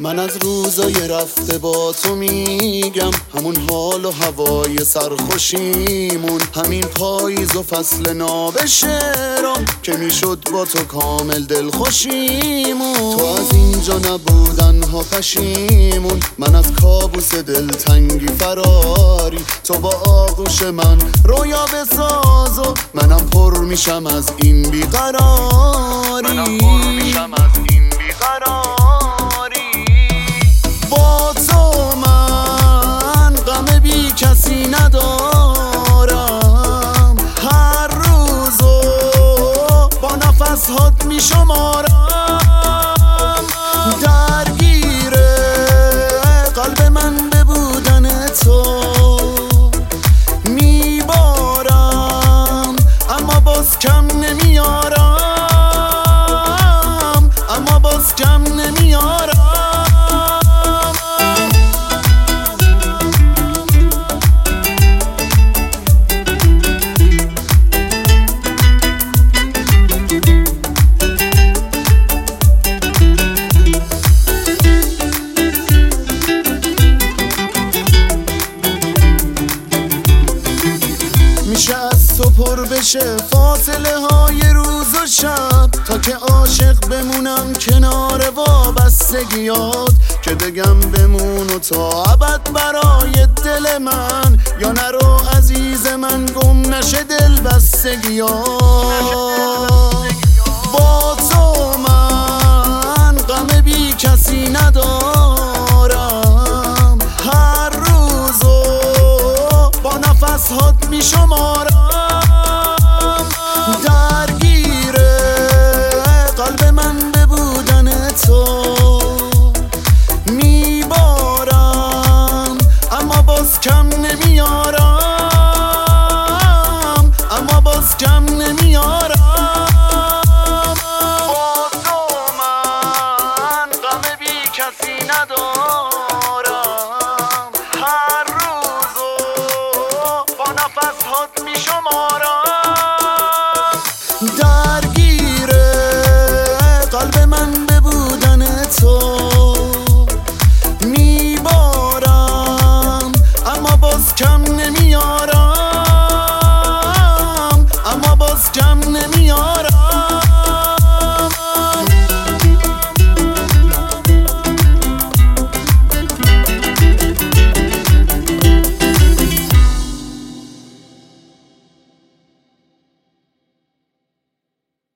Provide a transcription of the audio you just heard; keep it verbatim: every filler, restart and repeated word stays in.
من از روزای رفته با تو میگم، همون حال و هوای سرخوشیمون، همین پاییز و فصل نابشرم که میشد با تو کامل دلخوشیمون. تو از اینجا نبودن ها پشیمون، من از کابوس دلتنگی فراری. تو با آغوش من رویا بساز و منم پر میشم از این بیقراری. منم پر میشم از این بیقراری. با تو من غم بی کسی ندارم، هر روزو با نفس هات می شمارم. درگیر قلب من به بودن تو میبارم، اما باز کم نمیارم، اما باز کم نمیارم. میشه از تو پر بشه فاصله های روز و شب، تا که عاشق بمونم کنار وابستگیات، که بگم بمون و تا ابد برای دل من، یا نرو عزیز من گم نشه دل بستگیات.